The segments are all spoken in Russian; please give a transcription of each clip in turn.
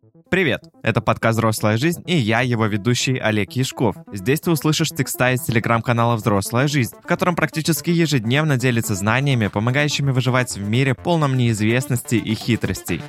Привет! Это подкаст «Взрослая жизнь» и я, его ведущий Олег Яшков. Здесь ты услышишь текста из телеграм-канала «Взрослая жизнь», в котором практически ежедневно делится знаниями, помогающими выживать в мире, полном неизвестности и хитростей.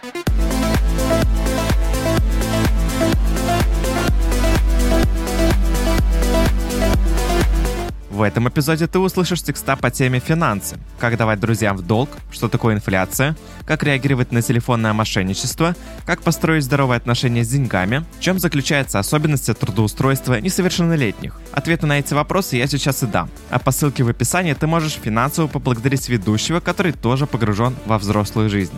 В этом эпизоде ты услышишь текста по теме «Финансы», как давать друзьям в долг, что такое инфляция, как реагировать на телефонное мошенничество, как построить здоровые отношения с деньгами, в чем заключаются особенности трудоустройства несовершеннолетних. Ответы на эти вопросы я сейчас и дам, а по ссылке в описании ты можешь финансово поблагодарить ведущего, который тоже погружен во взрослую жизнь.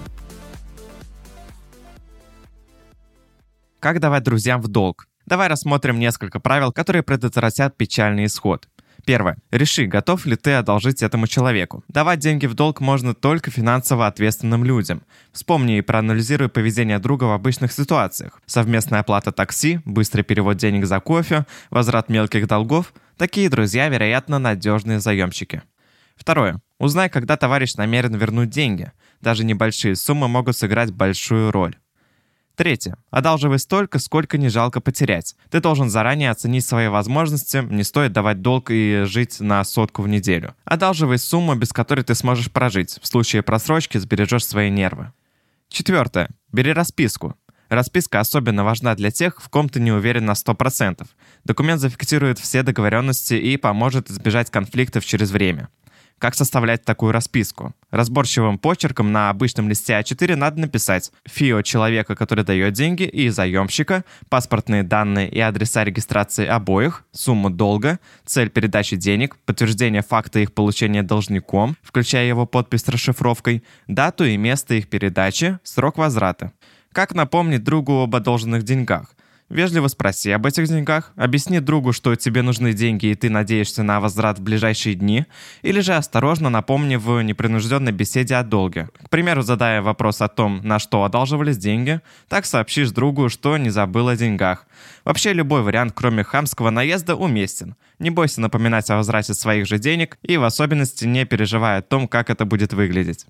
Как давать друзьям в долг? Давай рассмотрим несколько правил, которые предотвратят печальный исход. Первое. Реши, готов ли ты одолжить этому человеку. Давать деньги в долг можно только финансово ответственным людям. Вспомни и проанализируй поведение друга в обычных ситуациях. Совместная оплата такси, быстрый перевод денег за кофе, возврат мелких долгов. Такие друзья, вероятно, надежные заемщики. Второе. Узнай, когда товарищ намерен вернуть деньги. Даже небольшие суммы могут сыграть большую роль. Третье. Одалживай столько, сколько не жалко потерять. Ты должен заранее оценить свои возможности, не стоит давать долг и жить на сотку в неделю. Одалживай сумму, без которой ты сможешь прожить. В случае просрочки сбережешь свои нервы. Четвертое. Бери расписку. Расписка особенно важна для тех, в ком ты не уверен на 100%. Документ зафиксирует все договоренности и поможет избежать конфликтов через время. Как составлять такую расписку? Разборчивым почерком на обычном листе А4 надо написать ФИО человека, который дает деньги, и заемщика, паспортные данные и адреса регистрации обоих, сумму долга, цель передачи денег, подтверждение факта их получения должником, включая его подпись с расшифровкой, дату и место их передачи, срок возврата. Как напомнить другу об одолженных деньгах? Вежливо спроси об этих деньгах, объясни другу, что тебе нужны деньги и ты надеешься на возврат в ближайшие дни, или же осторожно напомни в непринужденной беседе о долге. К примеру, задая вопрос о том, на что одалживались деньги, так сообщишь другу, что не забыл о деньгах. Вообще любой вариант, кроме хамского наезда, уместен. Не бойся напоминать о возврате своих же денег и в особенности не переживай о том, как это будет выглядеть.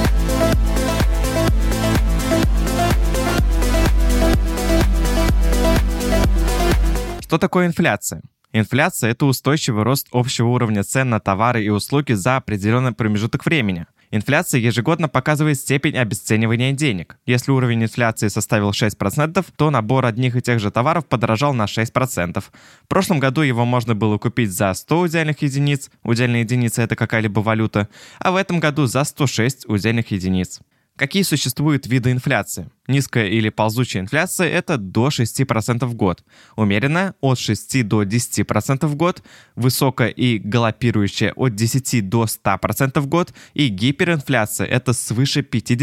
Что такое инфляция? Инфляция – это устойчивый рост общего уровня цен на товары и услуги за определенный промежуток времени. Инфляция ежегодно показывает степень обесценивания денег. Если уровень инфляции составил 6%, то набор одних и тех же товаров подорожал на 6%. В прошлом году его можно было купить за 100 удельных единиц, удельная единица – это какая-либо валюта, а в этом году за 106 удельных единиц. Какие существуют виды инфляции? Низкая или ползучая инфляция – это до 6% в год. Умеренная – от 6 до 10% в год. Высокая и галопирующая – от 10 до 100% в год. И гиперинфляция – это свыше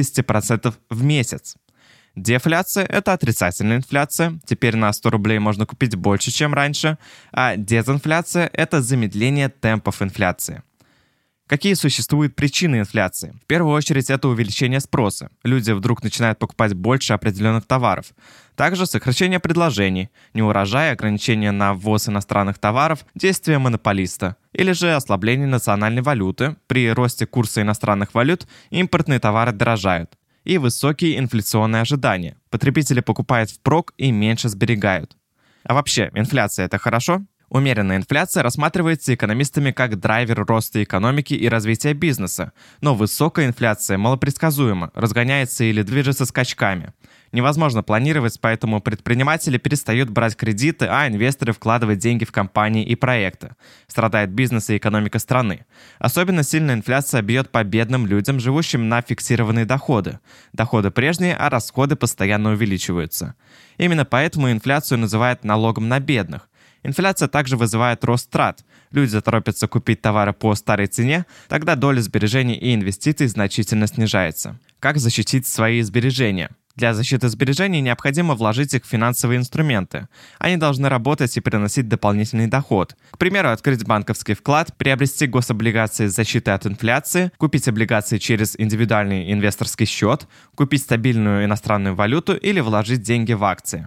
50% в месяц. Дефляция – это отрицательная инфляция. Теперь на 100 рублей можно купить больше, чем раньше. А дезинфляция – это замедление темпов инфляции. Какие существуют причины инфляции? В первую очередь это увеличение спроса. Люди вдруг начинают покупать больше определенных товаров. Также сокращение предложений, неурожай, ограничение на ввоз иностранных товаров, действия монополиста. Или же ослабление национальной валюты. При росте курса иностранных валют импортные товары дорожают. И высокие инфляционные ожидания. Потребители покупают впрок и меньше сберегают. А вообще, инфляция – это хорошо? Умеренная инфляция рассматривается экономистами как драйвер роста экономики и развития бизнеса, но высокая инфляция малопредсказуема, разгоняется или движется скачками. Невозможно планировать, поэтому предприниматели перестают брать кредиты, а инвесторы вкладывать деньги в компании и проекты. Страдает бизнес и экономика страны. Особенно сильно инфляция бьет по бедным людям, живущим на фиксированные доходы. Доходы прежние, а расходы постоянно увеличиваются. Именно поэтому инфляцию называют налогом на бедных. Инфляция также вызывает рост трат. Люди торопятся купить товары по старой цене, тогда доля сбережений и инвестиций значительно снижается. Как защитить свои сбережения? Для защиты сбережений необходимо вложить их в финансовые инструменты. Они должны работать и приносить дополнительный доход. К примеру, открыть банковский вклад, приобрести гособлигации с защитой от инфляции, купить облигации через индивидуальный инвесторский счет, купить стабильную иностранную валюту или вложить деньги в акции.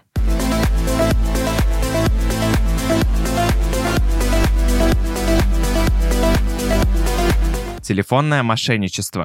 Телефонное мошенничество.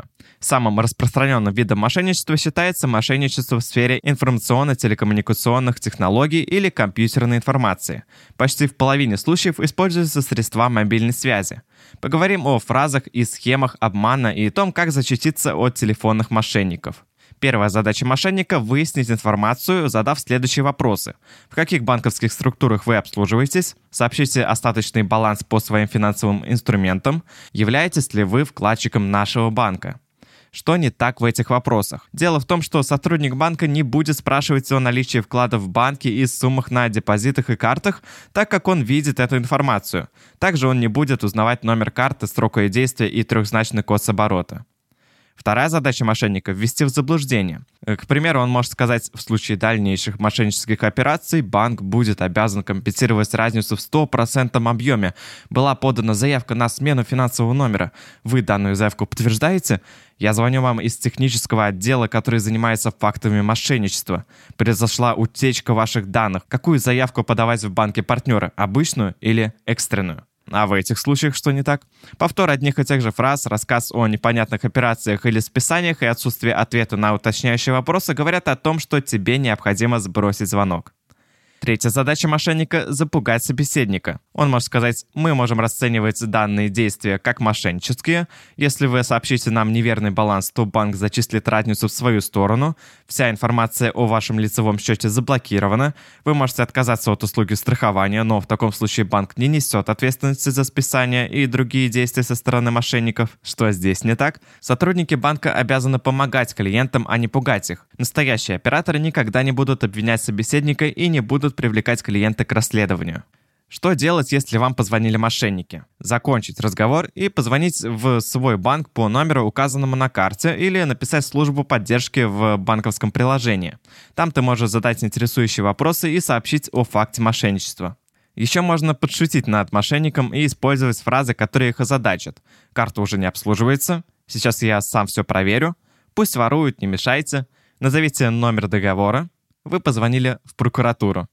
Самым распространенным видом мошенничества считается мошенничество в сфере информационно-телекоммуникационных технологий или компьютерной информации. Почти в половине случаев используются средства мобильной связи. Поговорим о фразах и схемах обмана и о том, как защититься от телефонных мошенников. Первая задача мошенника – выяснить информацию, задав следующие вопросы. В каких банковских структурах вы обслуживаетесь? Сообщите остаточный баланс по своим финансовым инструментам. Являетесь ли вы вкладчиком нашего банка? Что не так в этих вопросах? Дело в том, что сотрудник банка не будет спрашивать о наличии вкладов в банке и суммах на депозитах и картах, так как он видит эту информацию. Также он не будет узнавать номер карты, срок ее действия и трехзначный код с оборота. Вторая задача мошенника – ввести в заблуждение. К примеру, он может сказать, в случае дальнейших мошеннических операций банк будет обязан компенсировать разницу в 100% объеме. Была подана заявка на смену финансового номера. Вы данную заявку подтверждаете? Я звоню вам из технического отдела, который занимается фактами мошенничества. Произошла утечка ваших данных. Какую заявку подавать в банке партнера? Обычную или экстренную? А в этих случаях что не так? Повтор одних и тех же фраз, рассказ о непонятных операциях или списаниях и отсутствие ответа на уточняющие вопросы говорят о том, что тебе необходимо сбросить звонок. Третья задача мошенника – запугать собеседника. Он может сказать: мы можем расценивать данные действия как мошеннические. Если вы сообщите нам неверный баланс, то банк зачислит разницу в свою сторону. Вся информация о вашем лицевом счете заблокирована. Вы можете отказаться от услуги страхования, но в таком случае банк не несет ответственности за списание и другие действия со стороны мошенников. Что здесь не так? Сотрудники банка обязаны помогать клиентам, а не пугать их. Настоящие операторы никогда не будут обвинять собеседника и не будут привлекать клиента к расследованию. Что делать, если вам позвонили мошенники? Закончить разговор и позвонить в свой банк по номеру, указанному на карте, или написать в службу поддержки в банковском приложении. Там ты можешь задать интересующие вопросы и сообщить о факте мошенничества. Еще можно подшутить над мошенником и использовать фразы, которые их озадачат. Карта уже не обслуживается. Сейчас я сам все проверю. Пусть воруют, не мешайте. Назовите номер договора. Вы позвонили в прокуратуру.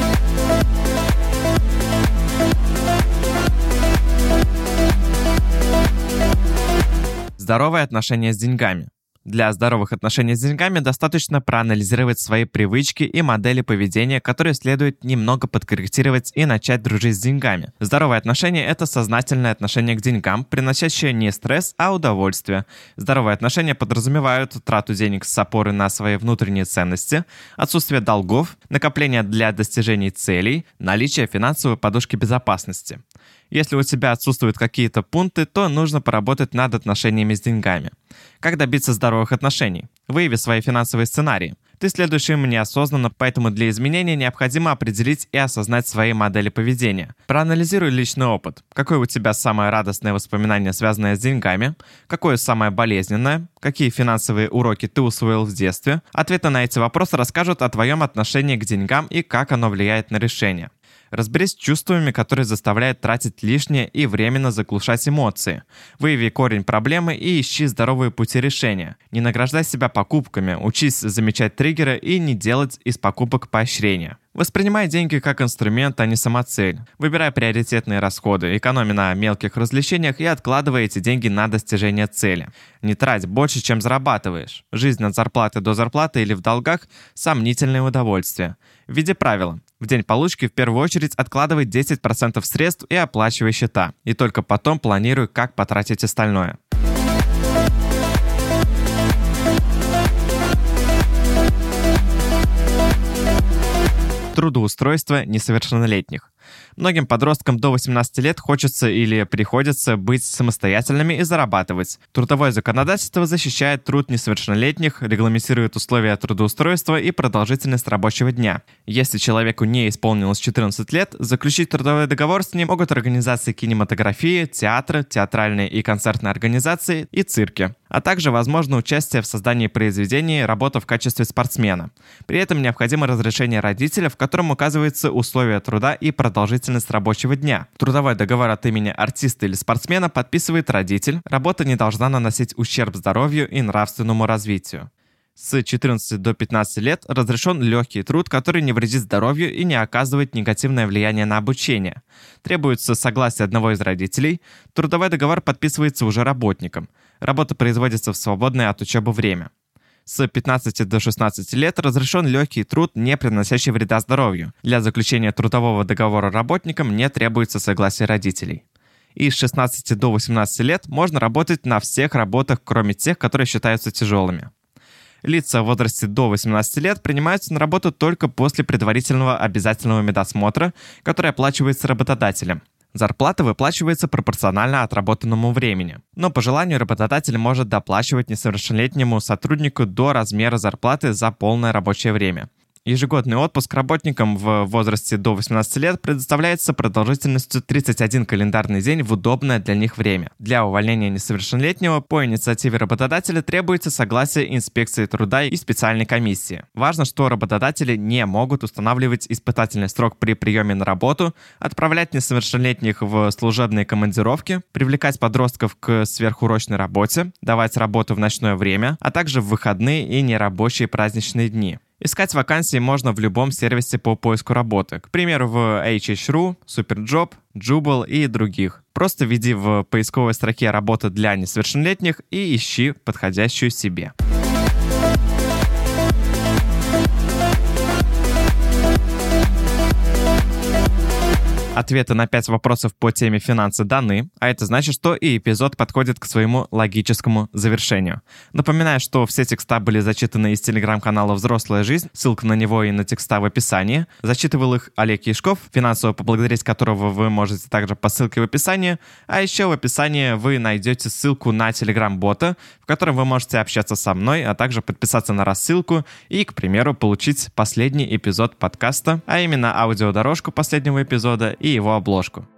Здоровые отношения с деньгами. Для здоровых отношений с деньгами достаточно проанализировать свои привычки и модели поведения, которые следует немного подкорректировать и начать дружить с деньгами. Здоровые отношения – это сознательное отношение к деньгам, приносящее не стресс, а удовольствие. Здоровые отношения подразумевают трату денег с опорой на свои внутренние ценности, отсутствие долгов, накопление для достижений целей, наличие финансовой подушки безопасности. Если у тебя отсутствуют какие-то пункты, то нужно поработать над отношениями с деньгами. Как добиться здоровых отношений? Выяви свои финансовые сценарии. Ты следуешь им неосознанно, поэтому для изменения необходимо определить и осознать свои модели поведения. Проанализируй личный опыт. Какое у тебя самое радостное воспоминание, связанное с деньгами? Какое самое болезненное? Какие финансовые уроки ты усвоил в детстве? Ответы на эти вопросы расскажут о твоем отношении к деньгам и как оно влияет на решение. Разберись с чувствами, которые заставляют тратить лишнее и временно заглушать эмоции. Выяви корень проблемы и ищи здоровые пути решения. Не награждай себя покупками, учись замечать триггеры и не делать из покупок поощрения. Воспринимай деньги как инструмент, а не самоцель. Выбирай приоритетные расходы, экономи на мелких развлечениях и откладывай эти деньги на достижение цели. Не трать больше, чем зарабатываешь. Жизнь от зарплаты до зарплаты или в долгах – сомнительное удовольствие. Введи правила. В день получки в первую очередь откладывай 10% средств и оплачивай счета. И только потом планируй, как потратить остальное. Трудоустройство несовершеннолетних. Многим подросткам до 18 лет хочется или приходится быть самостоятельными и зарабатывать. Трудовое законодательство защищает труд несовершеннолетних, регламентирует условия трудоустройства и продолжительность рабочего дня. Если человеку не исполнилось 14 лет, заключить трудовой договор с ним могут организации кинематографии, театры, театральные и концертные организации и цирки, а также возможно участие в создании произведений, работа в качестве спортсмена. При этом необходимо разрешение родителя, в котором указываются условия труда и продолжительность рабочего дня. Трудовой договор от имени артиста или спортсмена подписывает родитель. Работа не должна наносить ущерб здоровью и нравственному развитию. С 14 до 15 лет разрешен легкий труд, который не вредит здоровью и не оказывает негативное влияние на обучение. Требуется согласие одного из родителей. Трудовой договор подписывается уже работником. Работа производится в свободное от учебы время. С 15 до 16 лет разрешен легкий труд, не приносящий вреда здоровью. Для заключения трудового договора работникам не требуется согласие родителей. И с 16 до 18 лет можно работать на всех работах, кроме тех, которые считаются тяжелыми. Лица в возрасте до 18 лет принимаются на работу только после предварительного обязательного медосмотра, который оплачивается работодателем. Зарплата выплачивается пропорционально отработанному времени. Но по желанию работодатель может доплачивать несовершеннолетнему сотруднику до размера зарплаты за полное рабочее время. Ежегодный отпуск работникам в возрасте до 18 лет предоставляется продолжительностью 31 календарный день в удобное для них время. Для увольнения несовершеннолетнего по инициативе работодателя требуется согласие инспекции труда и специальной комиссии. Важно, что работодатели не могут устанавливать испытательный срок при приеме на работу, отправлять несовершеннолетних в служебные командировки, привлекать подростков к сверхурочной работе, давать работу в ночное время, а также в выходные и нерабочие праздничные дни. Искать вакансии можно в любом сервисе по поиску работы, к примеру, в HH.ru, Superjob, Jubal и других. Просто введи в поисковой строке «Работа для несовершеннолетних» и ищи подходящую себе. Ответы на 5 вопросов по теме финансы даны, а это значит, что и эпизод подходит к своему логическому завершению. Напоминаю, что все текста были зачитаны из телеграм-канала «Взрослая жизнь», ссылка на него и на текста в описании. Зачитывал их Олег Яшков, финансово поблагодарить которого вы можете также по ссылке в описании. А еще в описании вы найдете ссылку на телеграм-бота, в котором вы можете общаться со мной, а также подписаться на рассылку и, к примеру, получить последний эпизод подкаста, а именно аудиодорожку последнего эпизода и его обложку.